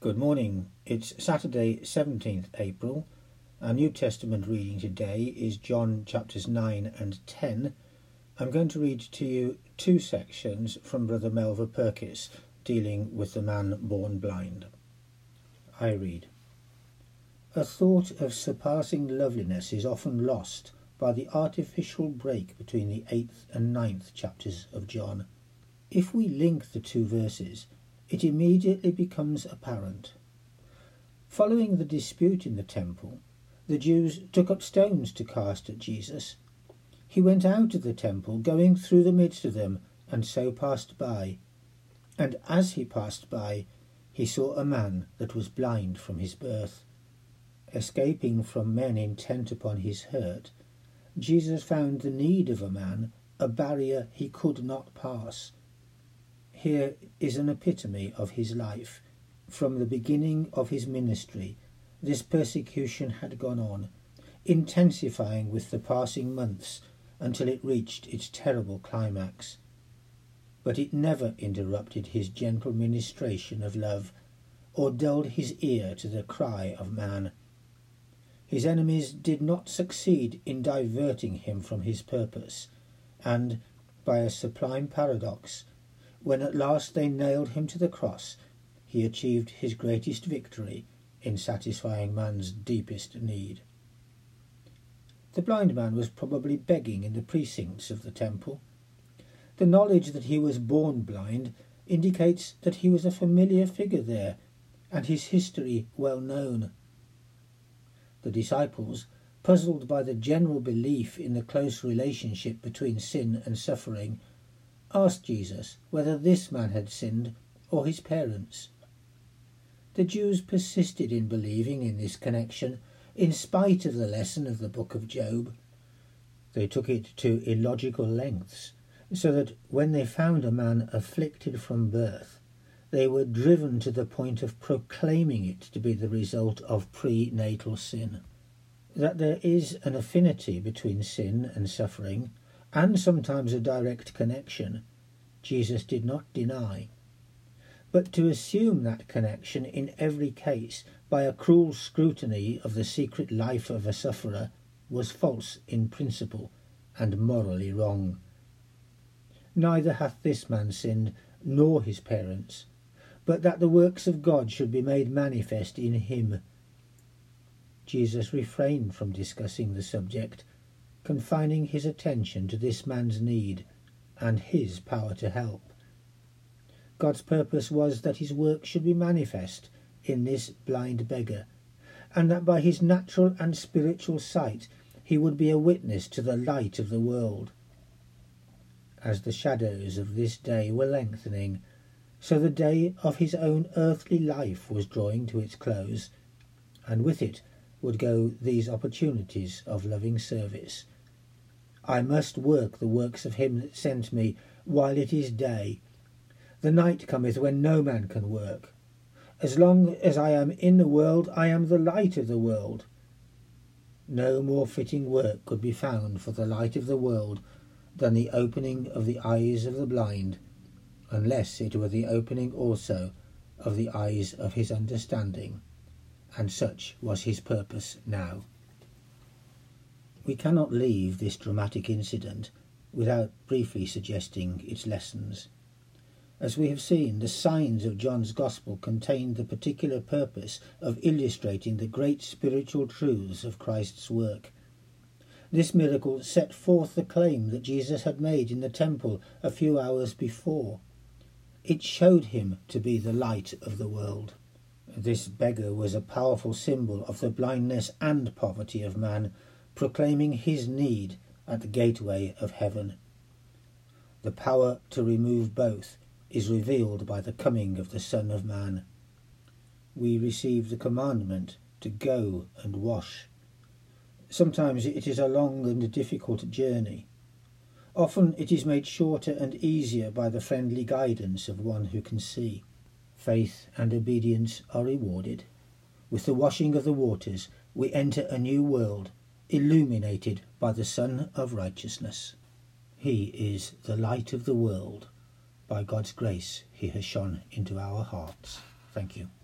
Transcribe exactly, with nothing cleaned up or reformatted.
Good morning. It's Saturday, seventeenth April. Our New Testament reading today is John chapters nine and ten. I'm going to read to you two sections from Brother Melva Purkis dealing with the man born blind. I read. A thought of surpassing loveliness is often lost by the artificial break between the eighth and ninth chapters of John. If we link the two verses, it immediately becomes apparent. Following the dispute in the temple, the Jews took up stones to cast at Jesus. He went out of the temple, going through the midst of them, and so passed by. And as he passed by, he saw a man that was blind from his birth. Escaping from men intent upon his hurt, Jesus found the need of a man, a barrier he could not pass. Here is an epitome of his life. From the beginning of his ministry, this persecution had gone on, intensifying with the passing months until it reached its terrible climax. But it never interrupted his gentle ministration of love, or dulled his ear to the cry of man. His enemies did not succeed in diverting him from his purpose, and, by a sublime paradox, when at last they nailed him to the cross, he achieved his greatest victory in satisfying man's deepest need. The blind man was probably begging in the precincts of the temple. The knowledge that he was born blind indicates that he was a familiar figure there, and his history well known. The disciples, puzzled by the general belief in the close relationship between sin and suffering, asked Jesus whether this man had sinned or his parents. The Jews persisted in believing in this connection in spite of the lesson of the book of Job. They took it to illogical lengths, so that when they found a man afflicted from birth, they were driven to the point of proclaiming it to be the result of prenatal sin. That there is an affinity between sin and suffering, and sometimes a direct connection, Jesus did not deny. But to assume that connection in every case by a cruel scrutiny of the secret life of a sufferer was false in principle and morally wrong. Neither hath this man sinned, nor his parents, but that the works of God should be made manifest in him. Jesus refrained from discussing the subject, confining his attention to this man's need and his power to help. God's purpose was that his work should be manifest in this blind beggar, and that by his natural and spiritual sight he would be a witness to the light of the world. As the shadows of this day were lengthening, so the day of his own earthly life was drawing to its close, and with it would go these opportunities of loving service. I must work the works of him that sent me while it is day. The night cometh when no man can work. As long as I am in the world, I am the light of the world. No more fitting work could be found for the light of the world than the opening of the eyes of the blind, unless it were the opening also of the eyes of his understanding, and such was his purpose now. We cannot leave this dramatic incident without briefly suggesting its lessons. As we have seen, the signs of John's Gospel contained the particular purpose of illustrating the great spiritual truths of Christ's work. This miracle set forth the claim that Jesus had made in the temple a few hours before. It showed him to be the light of the world. This beggar was a powerful symbol of the blindness and poverty of man, proclaiming his need at the gateway of heaven. The power to remove both is revealed by the coming of the Son of Man. We receive the commandment to go and wash. Sometimes it is a long and difficult journey. Often it is made shorter and easier by the friendly guidance of one who can see. Faith and obedience are rewarded. With the washing of the waters, we enter a new world, illuminated by the Sun of Righteousness. He is the light of the world. By God's grace, he has shone into our hearts. Thank you.